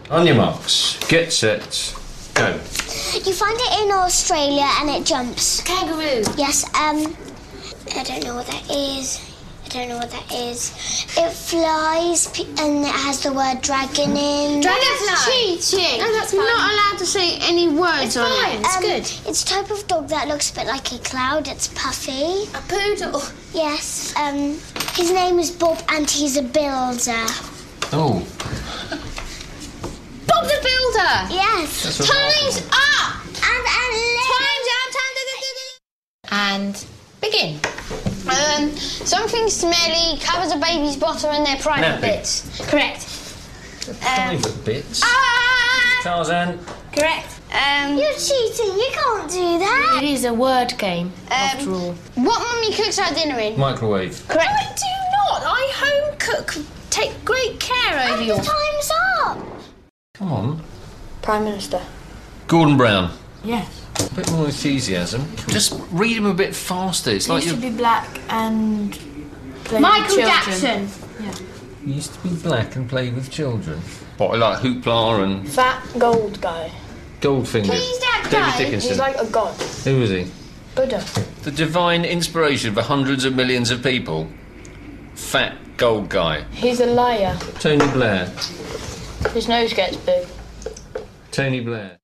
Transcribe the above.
On your marks. Get set. Go. You find it in Australia and it jumps. Kangaroo. Yes, I don't know what that is. It flies and it has the word dragon in. Dragonfly. Cheating. No, that's not allowed to say any words on it. It's good. It's a type of dog that looks a bit like a cloud. It's puffy. A poodle. Yes, his name is Bob and he's a builder. Oh. Bob the Builder! Yes. That's Time's up! And begin. Something smelly covers a baby's bottom and their private Nappy. bits. Correct. Private bits. Tarzan. Correct. You're cheating. You can't do that. It is a word game, after all. What mummy cooks our dinner in? Microwave. Correct. I do not. I home cook. Take great care over your... Time's up. Come on. Prime Minister. Gordon Brown. Yes. A bit more enthusiasm. Just read him a bit faster. It's like Used you to be black and play Michael with children. Jackson. used to be black and play with children. What, like Hoopla and Fat gold guy. Goldfinger? Who's that David guy? Dickinson. He's like a god. Who was he? Buddha. The divine inspiration for hundreds of millions of people. Fat gold guy. He's a liar. Tony Blair. His nose gets big. Tony Blair.